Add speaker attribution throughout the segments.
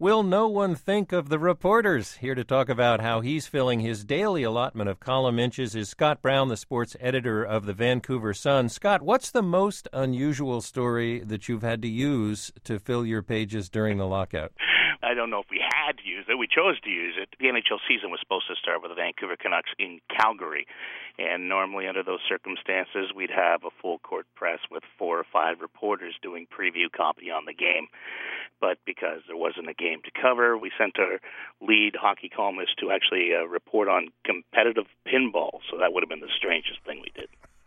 Speaker 1: Will no one think of the reporters? Here to talk about how he's filling his daily allotment of column inches is Scott Brown, the sports editor of the Vancouver Sun. Scott, what's the most unusual story that you've had to use to fill your pages during the lockout?
Speaker 2: I don't know if we had to use it. We chose to use it. The NHL season was supposed to start with the Vancouver Canucks in Calgary. And normally under those circumstances, we'd have a full-court press with 4 or 5 reporters doing preview copy on the game. But because there wasn't a game to cover, we sent our lead hockey columnist to actually report on competitive pinball. So that would have been the strangest thing we did.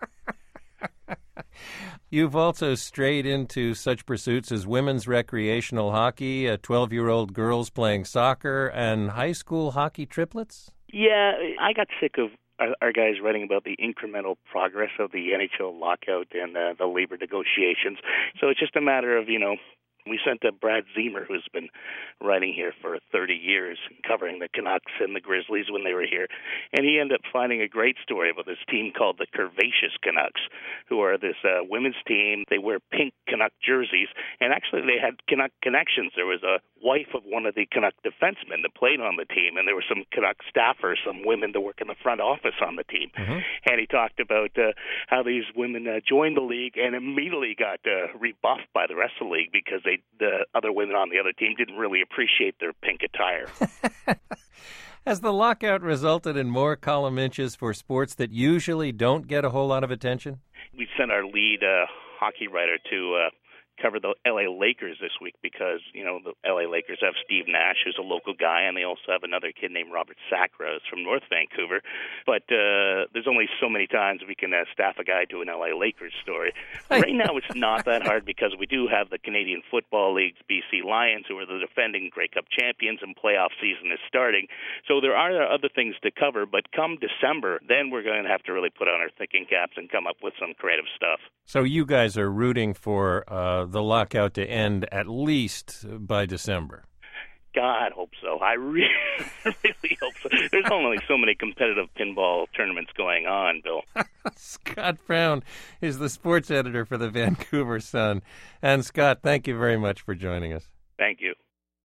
Speaker 1: You've also strayed into such pursuits as women's recreational hockey, 12-year-old girls playing soccer, and high school hockey triplets?
Speaker 2: Yeah, I got sick of our guys writing about the incremental progress of the NHL lockout and the labor negotiations. So it's just a matter of, we sent Brad Zemer, who's been writing here for 30 years, covering the Canucks and the Grizzlies when they were here. And he ended up finding a great story about this team called the Curvaceous Canucks, who are this women's team. They wear pink Canuck jerseys, and actually they had Canuck connections. There was a wife of one of the Canuck defensemen that played on the team, and there were some Canuck staffers, some women that work in the front office on the team. Mm-hmm. And he talked about how these women joined the league and immediately got rebuffed by the rest of the league because the other women on the other team didn't really appreciate their pink attire.
Speaker 1: Has the lockout resulted in more column inches for sports that usually don't get a whole lot of attention?
Speaker 2: We sent our lead hockey writer to cover the L.A. Lakers this week because, the L.A. Lakers have Steve Nash, who's a local guy, and they also have another kid named Robert Sacra from North Vancouver. But there's only so many times we can staff a guy to an L.A. Lakers story. Right now it's not that hard because we do have the Canadian Football League's BC Lions, who are the defending Grey Cup champions, and playoff season is starting. So there are other things to cover, but come December, then we're going to have to really put on our thinking caps and come up with some creative stuff.
Speaker 1: So you guys are rooting for the lockout to end at least by December.
Speaker 2: God, hope so. I really hope so. There's only so many competitive pinball tournaments going on, Bill.
Speaker 1: Scott Brown is the sports editor for the Vancouver Sun. And Scott, thank you very much for joining us.